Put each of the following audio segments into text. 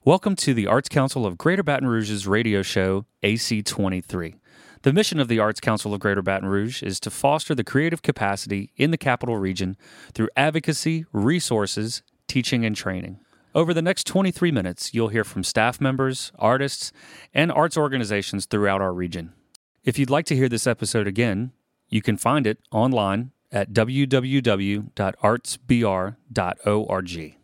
Welcome to the Arts Council of Greater Baton Rouge's radio show, AC23. The mission of the Arts Council of Greater Baton Rouge is to foster the creative capacity in the capital region through advocacy, resources, teaching, and training. Over the next 23 minutes, you'll hear from staff members, artists, and arts organizations throughout our region. If you'd like to hear this episode again, you can find it online at www.artsbr.org.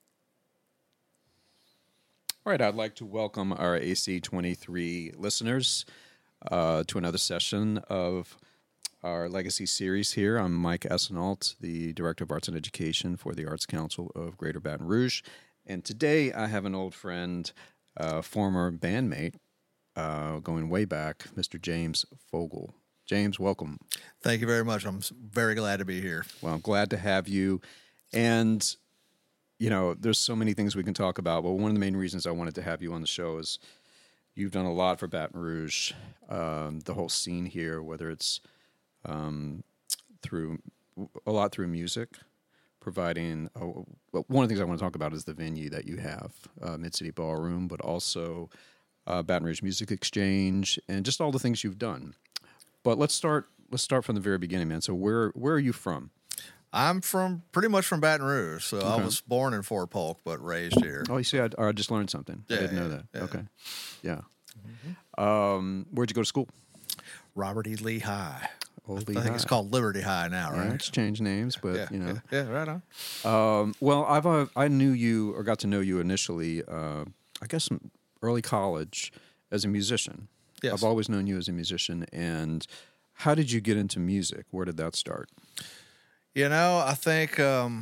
All right, I'd like to welcome our AC23 listeners to another session of our Legacy series here. I'm Mike Essenault, the Director of Arts and Education for the Arts Council of Greater Baton Rouge. And today I have an old friend, former bandmate, going way back, Mr. James Fogle. James, welcome. Thank you very much. I'm very glad to be here. Well, I'm glad to have you. And you know, there's so many things we can talk about, but one of the main reasons I wanted to have you on the show is you've done a lot for Baton Rouge, the whole scene here, whether it's through music, providing. One of the things I want to talk about is the venue that you have, Mid-City Ballroom, but also Baton Rouge Music Exchange, and just all the things you've done. But let's start from the very beginning, man. So where are you from? I'm pretty much from Baton Rouge, so I was born in Fort Polk, but raised here. Oh, you see, I just learned something. Yeah, I didn't know that. Yeah. Okay, yeah. Where'd you go to school? Robert E. Lee High. Old I Lee think High. it's called Liberty High now, right? Yeah, it's changed names, but you know. Yeah, right on. Well, I knew you or got to know you initially, I guess, in early college as a musician. Yes. I've always known you as a musician. And how did you get into music? Where did that start? You know, I think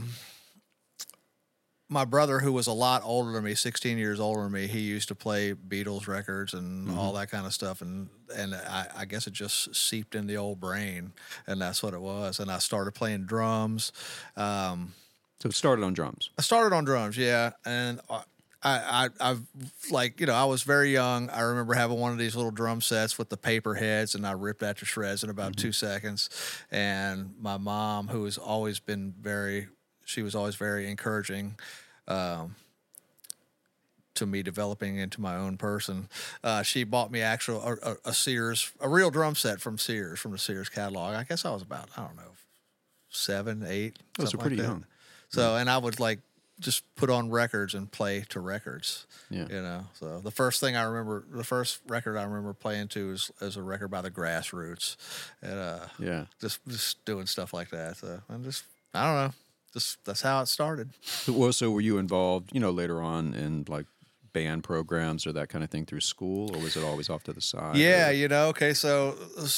my brother, who was a lot older than me, 16 years older than me, he used to play Beatles records and all that kind of stuff, and I guess it just seeped in the old brain, and that's what it was. And I started playing drums. So it started on drums. I started on drums, yeah, and I've like, you know, I was very young. I remember having one of these little drum sets with the paper heads, and I ripped that to shreds in about 2 seconds. And my mom, who has always been very encouraging to me developing into my own person. She bought me a real drum set from Sears, from the Sears catalog. I guess I was about, 7, 8. Oh, so pretty young. So, and I would like just put on records and play to records. Yeah. You know, so the first record I remember playing to is a record by the Grassroots, and just doing stuff like that. So I don't know, that's how it started. So were you involved, you know, later on in like band programs or that kind of thing through school, or was it always off to the side? Yeah, you know, okay, so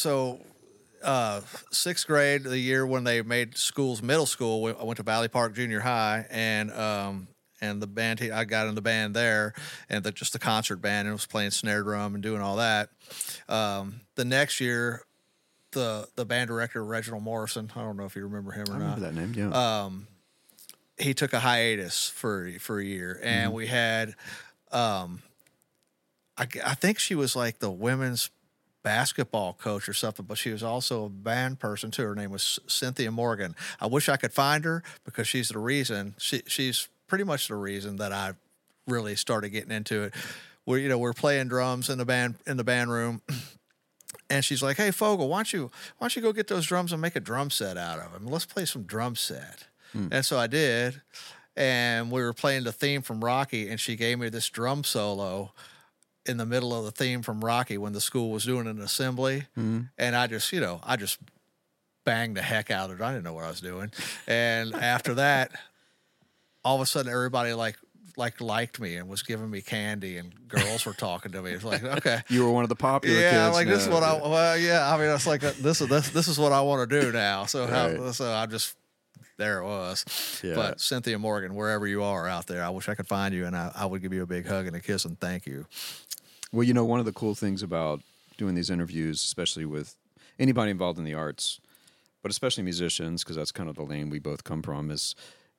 sixth grade, the year when they made schools middle school, I went to Valley Park Junior High, and the band, I got in the band there, and just the concert band, and was playing snare drum and doing all that. The next year, the band director, Reginald Morrison, I don't know if you remember him or not. I remember that name, yeah. He took a hiatus for a year, and we had, I think she was like the women's basketball coach or something, but she was also a band person too. Her name was Cynthia Morgan. I wish I could find her, because she's the reason. She's pretty much the reason that I really started getting into it. We're playing drums in the band room, and she's like, "Hey Fogle, why don't you go get those drums and make a drum set out of them? Let's play some drum set." And so I did, and we were playing the theme from Rocky, and she gave me this drum solo in the middle of the theme from Rocky when the school was doing an assembly. And I just banged the heck out of it. I didn't know what I was doing. And after that, all of a sudden everybody liked me and was giving me candy, and girls were talking to me. It's like, okay. You were one of the popular kids. Yeah, like now. this is what it's like, this is what I want to do now. So Right. so I just, there it was. Yeah. But Cynthia Morgan, wherever you are out there, I wish I could find you, and I would give you a big hug and a kiss and thank you. Well, you know, one of the cool things about doing these interviews, especially with anybody involved in the arts, but especially musicians, because that's kind of the lane we both come from, is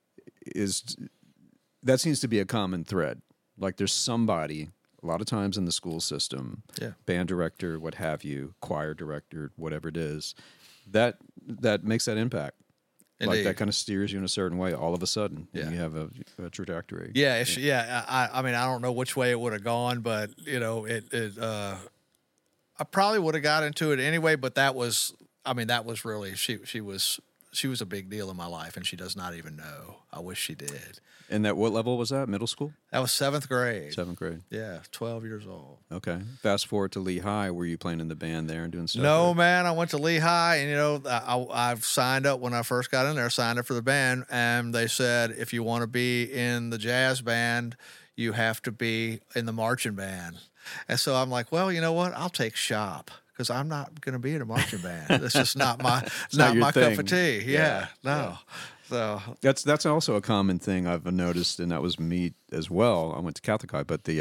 that seems to be a common thread. Like there's somebody, a lot of times in the school system, band director, what have you, choir director, whatever it is, that makes that impact. Like Indeed. that kind of steers you in a certain way all of a sudden. Yeah. And you have a trajectory. Yeah, I mean, I don't know which way it would have gone, but I probably would have got into it anyway. But that was really she was a big deal in my life, and she does not even know. I wish she did. And what level was that? Middle school? That was 7th grade. 7th grade. Yeah, 12 years old. Okay. Fast forward to Lehigh. Were you playing in the band there and doing stuff? No, there? man. I went to Lehigh, and I've signed up when I first got in there. Signed up for the band, and they said if you want to be in the jazz band, you have to be in the marching band. And so I'm like, well, you know what? I'll take shop because I'm not going to be in a marching band. It's just not my not your my cup thing. of tea. Yeah, no. Yeah. So That's also a common thing I've noticed, and that was me as well. I went to Catholic High, but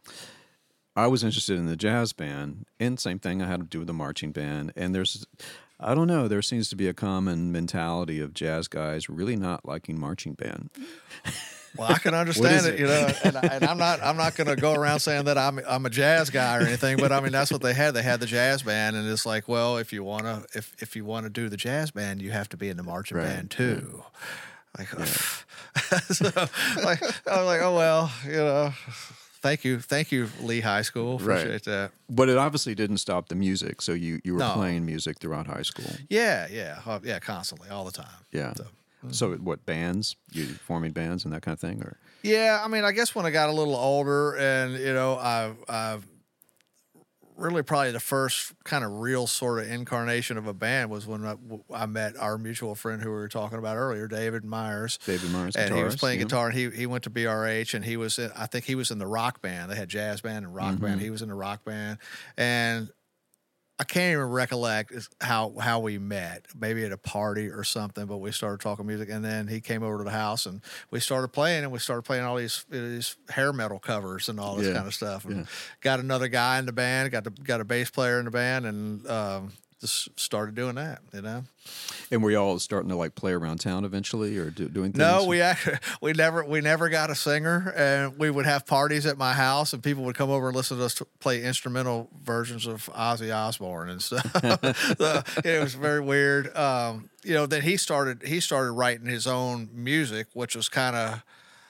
I was interested in the jazz band, and same thing. I had to do with the marching band, and I don't know, there seems to be a common mentality of jazz guys really not liking marching band. well, I can understand it? and I'm not going to go around saying that I'm a jazz guy or anything, but I mean that's what they had. They had the jazz band, and it's like, well, if you want to do the jazz band, you have to be in the marching band too. Like, so, like I was like, oh well, Thank you, Lee High School. Appreciate that. But it obviously didn't stop the music, so you were No. playing music throughout high school. Yeah, constantly, all the time. Yeah. So what, bands? You forming bands and that kind of thing, or? Yeah, I mean, I guess when I got a little older, and I've really probably the first kind of real sort of incarnation of a band was when I met our mutual friend who we were talking about earlier, David Myers. David Myers, and he was guitarist, playing yeah. guitar, and he went to BRH, and I think he was in the rock band. They had jazz band and rock band. He was in the rock band, and I can't even recollect how we met. Maybe at a party or something, but we started talking music, and then he came over to the house, and we started playing, all these hair metal covers and all this kind of stuff. And got another guy in the band, got a bass player in the band, and just started doing that. And were you all starting to like play around town eventually, or doing things? No, we never got a singer, and we would have parties at my house, and people would come over and listen to us play instrumental versions of Ozzy Osbourne and stuff. So, it was very weird. Then he started writing his own music, which was kind of.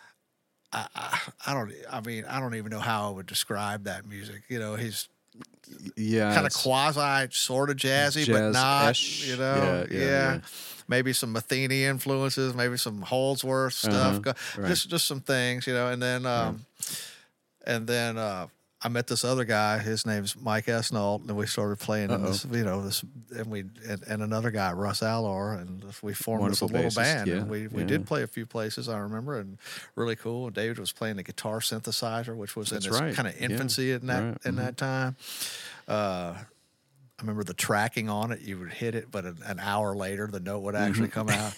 I don't even know how I would describe that music. He's kind of quasi sort of jazzy, but not, Jazz-ish. Yeah. Maybe some Metheny influences, maybe some Holdsworth stuff, just some things, and then I met this other guy. His name's Mike Esnault, and we started playing in this, and another guy, Russ Allor, and we formed Wonderful this little bassist, band. yeah, And we did play a few places, I remember, and really cool. And David was playing the guitar synthesizer, which was in its kind of infancy in that time. I remember the tracking on it. You would hit it, but an hour later, the note would actually come out.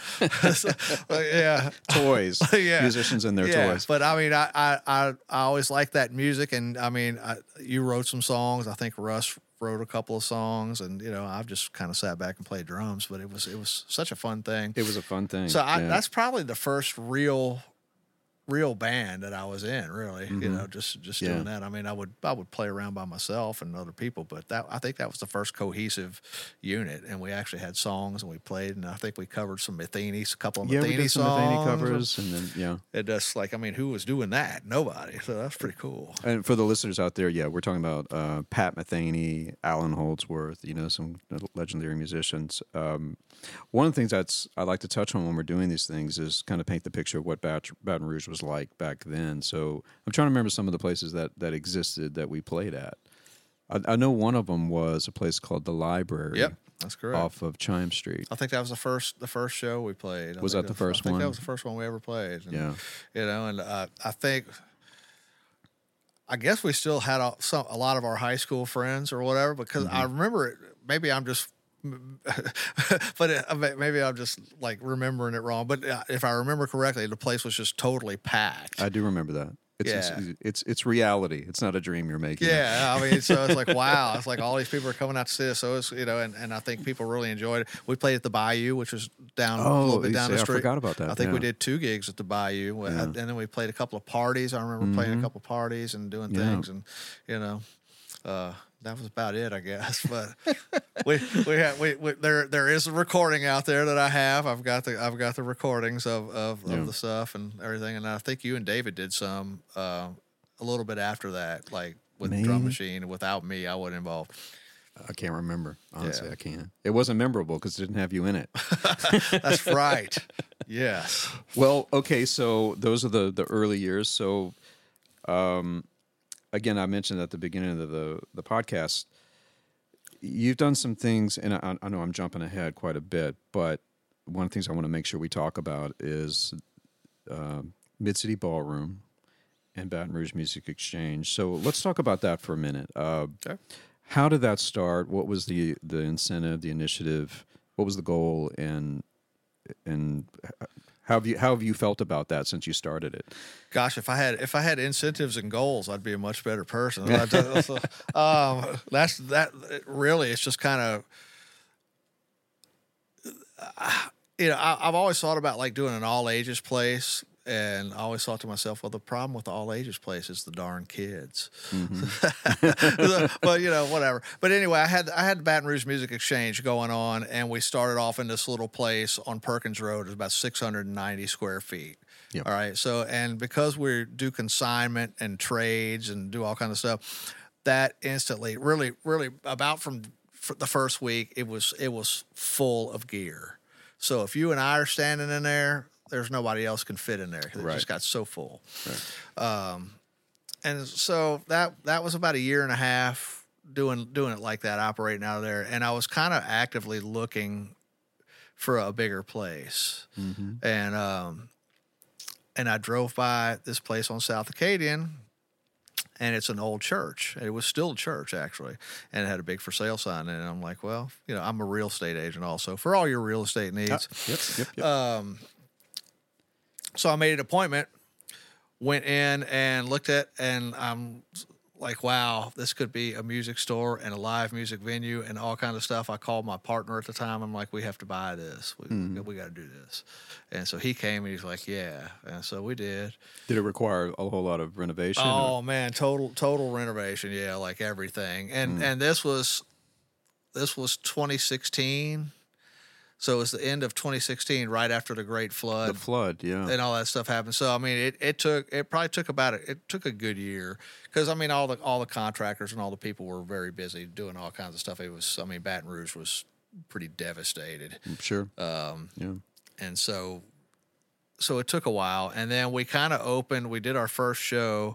Toys. Musicians and their toys. But I mean, I always liked that music, and I mean, you wrote some songs. I think Russ wrote a couple of songs, and I've just kind of sat back and played drums. But it was such a fun thing. It was a fun thing. So that's probably the first real band that I was in, really. Just doing that. I mean, I would play around by myself and other people, but I think that was the first cohesive unit, and we actually had songs and we played, and I think we covered some Metheny, a couple of Metheny we did some songs. Metheny covers, and then It just who was doing that? Nobody. So that's pretty cool. And for the listeners out there, we're talking about Pat Metheny, Alan Holdsworth, some legendary musicians. One of the things I like to touch on when we're doing these things is kind of paint the picture of what Baton Rouge was like back then. So I'm trying to remember some of the places that existed that we played at. I know one of them was a place called the Library. Yep, that's correct. Off of Chime Street. I think that was the first show we played. Was that the first one? I think that was the first one we ever played. And, and I guess we still had a lot of our high school friends or whatever, because I remember it. Maybe I'm just. But maybe I'm just like remembering it wrong. But if I remember correctly, the place was just totally packed. I do remember that. It's reality. It's not a dream you're making. Yeah, I mean, so it's like, wow, it's like all these people are coming out to see us. So it's and I think people really enjoyed it. We played at the Bayou, which was down a little bit down the street. I forgot about that. I think we did 2 gigs at the Bayou, and then we played a couple of parties. I remember playing a couple of parties and doing things, and that was about it, I guess. But there is a recording out there that I have. I've got the recordings of the stuff and everything. And I think you and David did some a little bit after that, like with Drum Machine. Without me, I wasn't involved. I can't remember. Honestly, I can't. It wasn't memorable because it didn't have you in it. That's right. Yes. Well, okay, so those are the early years. So, again, I mentioned at the beginning of the podcast, you've done some things, and I know I'm jumping ahead quite a bit, but one of the things I want to make sure we talk about is Mid-City Ballroom and Baton Rouge Music Exchange. So let's talk about that for a minute. Okay. How did that start? What was the incentive, the initiative? What was the goal, and how have you felt about that since you started it? Gosh, if I had incentives and goals, I'd be a much better person. That's that. Really, it's just kind of, I've always thought about like doing an all ages place. And I always thought to myself, well, the problem with the all ages place is the darn kids. Mm-hmm. But whatever. But anyway, I had Baton Rouge Music Exchange going on, and we started off in this little place on Perkins Road. It was about 690 square feet. Yep. All right. So, and because we do consignment and trades and do all kinds of stuff, that instantly, really, about from the first week, it was full of gear. So if you and I are standing in there, there's nobody else can fit in there. It just got so full. Right. And so that was about a year and a half doing it like that, operating out of there. And I was kind of actively looking for a bigger place. Mm-hmm. And I drove by this place on South Acadian, and it's an old church. It was still a church, actually, and it had a big for sale sign. And I'm like, well, I'm a real estate agent also for all your real estate needs. Yep. So I made an appointment, went in and looked at, and I'm like, wow, this could be a music store and a live music venue and all kinds of stuff. I called my partner at the time. I'm like, we have to buy this. We got to do this. And so he came and he's like, yeah. And so we did. Did it require a whole lot of renovation? Oh, man, total renovation. Yeah, like everything. And this was 2016. So it was the end of 2016, right after the Great Flood. The flood, yeah, and all that stuff happened. So I mean, it took a good year, because I mean all the contractors and all the people were very busy doing all kinds of stuff. Baton Rouge was pretty devastated. Sure. Yeah. And so it took a while, and then we kind of opened. We did our first show.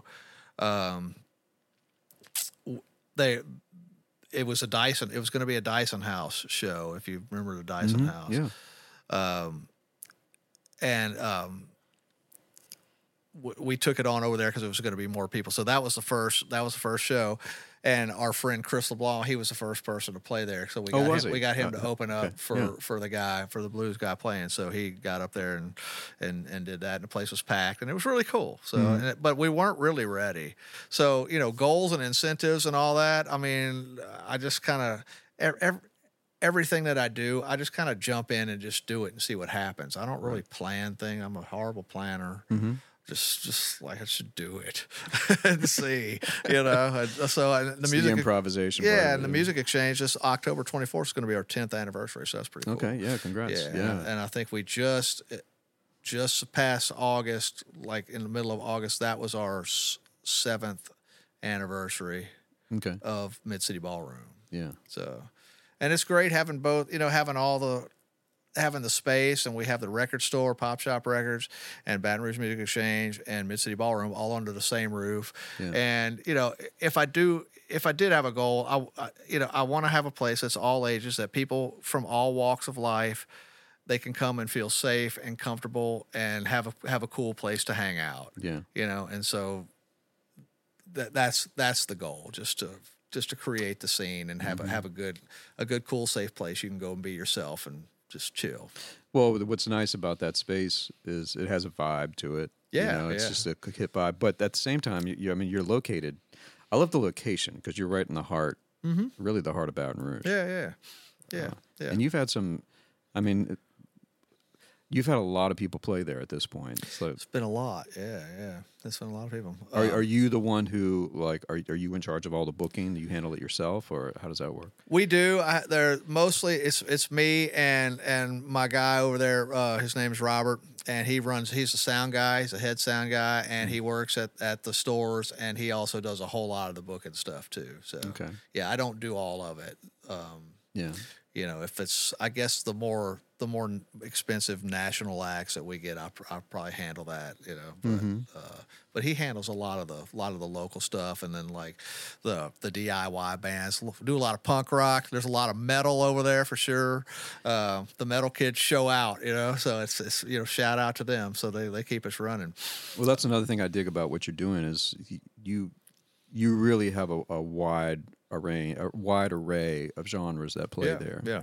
It was a Dyson. It was going to be a Dyson House show, if you remember the Dyson House. Yeah. We took it on over there because it was going to be more people. So that was the first show, and our friend Chris LeBlanc, he was the first person to play there. So we got him to open up for the blues guy playing. So he got up there and did that, and the place was packed, and it was really cool. So, but we weren't really ready. So goals and incentives and all that. I mean, I just kind of everything that I do, I just kind of jump in and just do it and see what happens. I don't really plan things. I'm a horrible planner. Mm-hmm. Just like I should do it and see, So the music, the improvisation. Yeah, and the Music Exchange, this October 24th is going to be our 10th anniversary, so that's pretty cool. Okay, yeah, congrats. Yeah. And I think we just past August, like in the middle of August, that was our 7th anniversary. Okay. Of Mid-City Ballroom. Yeah. So, and it's great having both, having the space, and we have the record store, Pop Shop Records, and Baton Rouge Music Exchange, and Mid-City Ballroom all under the same roof. Yeah. And if I did have a goal, I want to have a place that's all ages, that people from all walks of life, they can come and feel safe and comfortable and have a cool place to hang out. Yeah. And so that's the goal, just to create the scene and have a good cool safe place you can go and be yourself and just chill. Well, what's nice about that space is it has a vibe to it. Yeah, it's just a hip vibe. But at the same time, you're located. I love the location because you're right in the heart, really the heart of Baton Rouge. Yeah. And you've had some. I mean, You've had a lot of people play there at this point. So, It's been a lot. Yeah. It's been a lot of people. are you the one who are you in charge of all the booking? Do you handle it yourself, or how does that work? We do. They're mostly it's me and my guy over there. His name's Robert, and he's a sound guy. He's a head sound guy, and he works at the stores, and he also does a whole lot of the booking stuff too. So Okay. yeah, I don't do all of it. Yeah. If it's, I guess the more expensive national acts that we get, I'll probably handle that. But he handles a lot of the local stuff, and then like the DIY bands do a lot of punk rock. There's a lot of metal over there for sure. The metal kids show out, so it's shout out to them. So they keep us running. Well, that's another thing I dig about what you're doing is you really have a wide array of genres that play there. Yeah.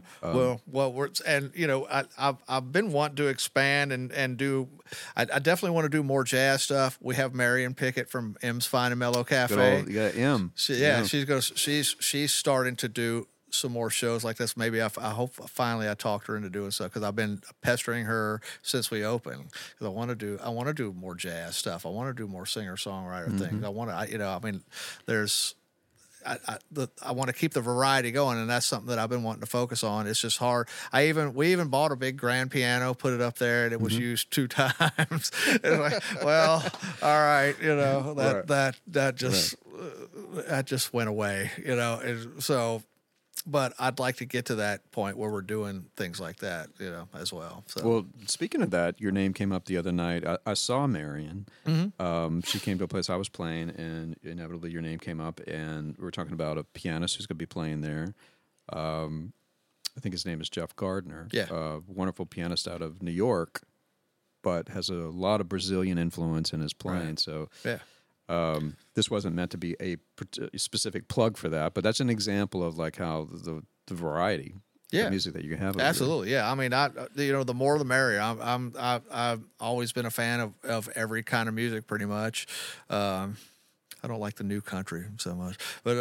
I've been wanting to expand and do. I definitely want to do more jazz stuff. We have Marion Pickett from M's Fine and Mellow Cafe. You got M. She's starting to do some more shows like this. Maybe I hope finally I talked her into doing so, because I've been pestering her since we opened, because I want to do more jazz stuff. I want to do more singer songwriter things. I want to. There's. I want to keep the variety going, and that's something that I've been wanting to focus on. It's just hard. We even bought a big grand piano, put it up there, and it was used 2 times. It's like, well, all right, that just went away, So, but I'd like to get to that point where we're doing things like that, as well. So. Well, speaking of that, your name came up the other night. I saw Marion. She came to a place I was playing, and inevitably your name came up, and we were talking about a pianist who's going to be playing there. I think his name is Jeff Gardner. Yeah. A wonderful pianist out of New York, but has a lot of Brazilian influence in his playing. Right. So Yeah. This wasn't meant to be a specific plug for that, but that's an example of like how the variety of music that you can have. Absolutely, yeah. I mean, the more the merrier. I've always been a fan of every kind of music, pretty much. I don't like the new country so much, but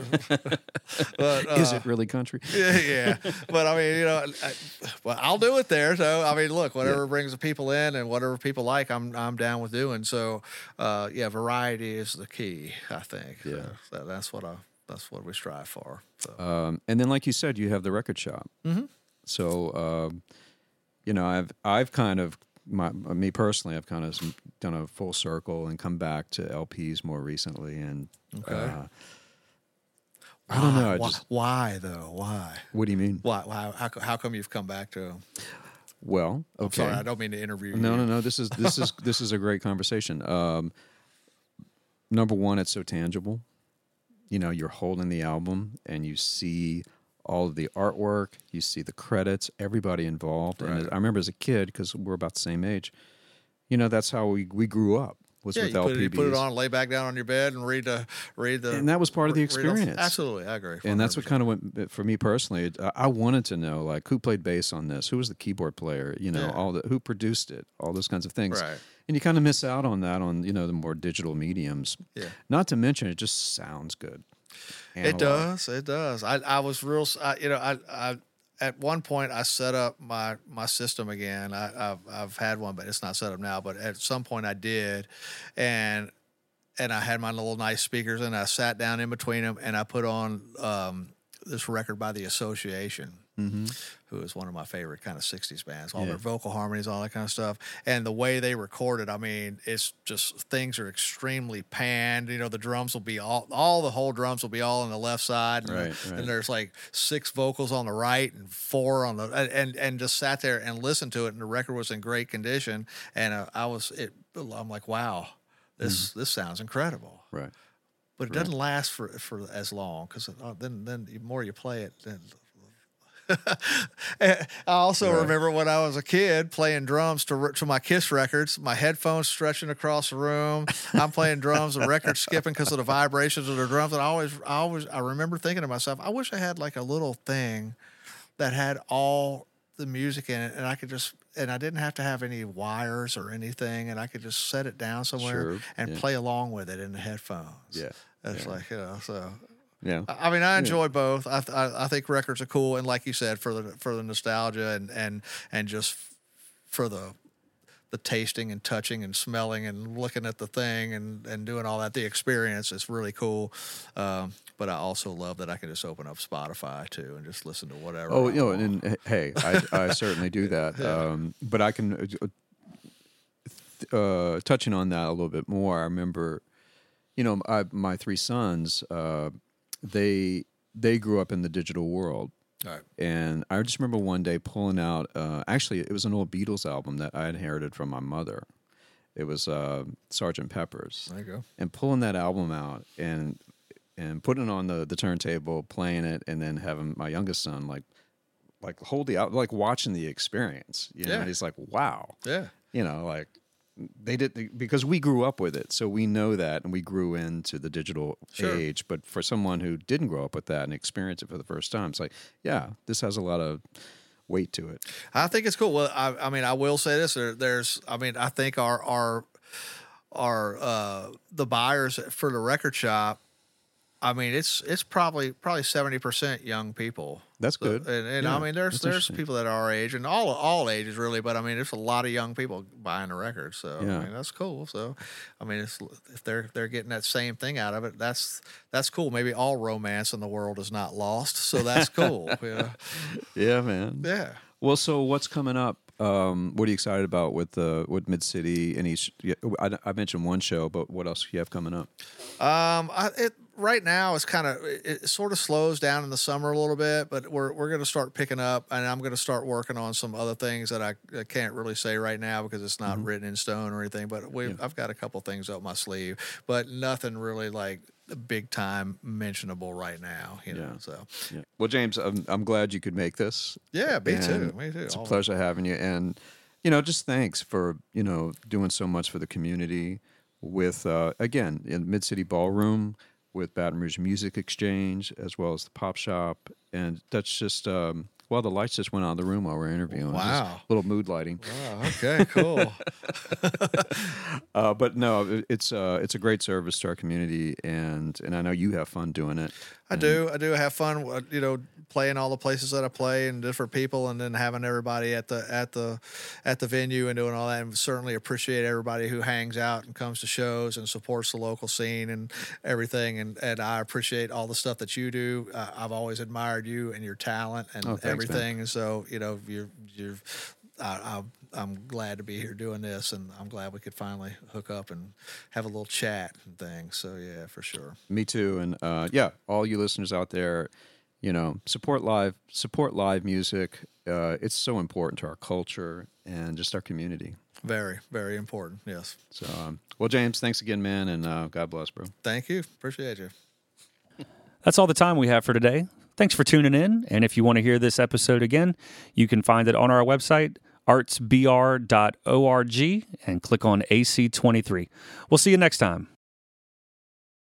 Is it really country? Yeah. But I mean, well, I'll do it there. So I mean, look, whatever brings the people in and whatever people like, I'm down with doing. So variety is the key, I think. Yeah. So that's what we strive for. So. And then, like you said, you have the record shop. Mm-hmm. So, I've kind of. Me personally, I've kind of done a full circle and come back to LPs more recently, and I don't know. Why though? Why? What do you mean? Why? How come you've come back to them? Well, okay. I'm sorry, I don't mean to interview you. No. This is a great conversation. Number one, it's so tangible. You're holding the album and you see all of the artwork, you see the credits, everybody involved. Right. And I remember as a kid, because we're about the same age, that's how we grew up, was with LPBs. You put it on, lay back down on your bed and read the. And that was part of the experience. Absolutely, I agree. 100%. And that's what kind of went, for me personally, I wanted to know, like, who played bass on this? Who was the keyboard player? Who produced it? All those kinds of things. Right. And you kind of miss out on that on, the more digital mediums. Yeah. Not to mention, it just sounds good. Analog. It does. I was real. I at one point I set up my system again. I've had one, but it's not set up now. But at some point I did, and I had my little nice speakers, and I sat down in between them, and I put on this record by The Association. Mm-hmm. Who is one of my favorite kind of 60s bands, all their vocal harmonies, all that kind of stuff. And the way they record it, I mean, it's just, things are extremely panned. The drums will be all the whole drums will be all on the left side. And, right. And there's like 6 vocals on the right and 4 on the, and just sat there and listened to it. And the record was in great condition. And I'm like, wow, this sounds incredible. Right. But it doesn't last for as long, because then the more you play it, then I also remember when I was a kid playing drums to my Kiss records, my headphones stretching across the room. I'm playing drums, the record skipping because of the vibrations of the drums. And I remember thinking to myself, I wish I had like a little thing that had all the music in it, and I didn't have to have any wires or anything, and I could just set it down somewhere and play along with it in the headphones. Yeah. It's like, so. Yeah, I mean, I enjoy both. I think records are cool, and like you said, for the nostalgia and just for the tasting and touching and smelling and looking at the thing and doing all that. The experience is really cool. But I also love that I can just open up Spotify too and just listen to whatever. Oh, I you know, want. and hey, I certainly do that. But I can, touching on that a little bit more, I remember, you know, my three sons, they grew up in the digital world. All right. And I just remember one day pulling out, actually, it was an old Beatles album that I inherited from my mother. It was Sgt. Pepper's. There you go. And pulling that album out and putting it on the turntable, playing it, and then having my youngest son like hold the out, like watching the experience. You know, Yeah. and he's like, wow. Yeah. You know, like they did because we grew up with it, so we know that, and we grew into the digital Sure. age. But for someone who didn't grow up with that and experience it for the first time, it's like, yeah, this has a lot of weight to it. I think it's cool. Well, I mean, I will say this: I think our the buyers for the record shop. I mean, it's probably 70% young people. That's good. And Yeah, I mean, there's that's interesting. people that are our age and all ages really, but I mean, there's a lot of young people buying the records. So Yeah. I mean, that's cool. So I mean, if they're getting that same thing out of it, that's cool. Maybe all romance in the world is not lost, so that's cool. Yeah. Yeah, man. Yeah. Well, so what's coming up? What are you excited about with Mid City? I mentioned one show, but what else do you have coming up? Right now it's kind of it sort of slows down in the summer a little bit, but we're going to start picking up, and I'm going to start working on some other things that I can't really say right now because it's not written in stone or anything. But I've got a couple things up my sleeve, but nothing really like big time mentionable right now. You know, Yeah. so Yeah. Well, James, I'm glad you could make this. yeah, me too. And Me too. It's a All- pleasure having you, and you know, just thanks for doing so much for the community with again in Mid City Ballroom with Baton Rouge Music Exchange as well as the Pop Shop, and that's just the lights just went out of the room while we're interviewing. Just Wow. a little mood lighting. Wow, okay, cool. But no, it's a great service to our community, and I know you have fun doing it. I do have fun, playing all the places that I play and different people, and then having everybody at the venue and doing all that. And certainly appreciate everybody who hangs out and comes to shows and supports the local scene and everything. And I appreciate all the stuff that you do. I've always admired you and your talent and Oh, thanks, everything. And so I'm glad to be here doing this, and I'm glad we could finally hook up and have a little chat and things. So yeah, for sure. Me too, and all you listeners out there, support live music. It's so important to our culture and just our community. Very, very important. Yes. So, well, James, thanks again, man, and God bless, bro. Thank you. Appreciate you. That's all the time we have for today. Thanks for tuning in. And if you want to hear this episode again, you can find it on our website, artsbr.org, and click on AC23. We'll see you next time.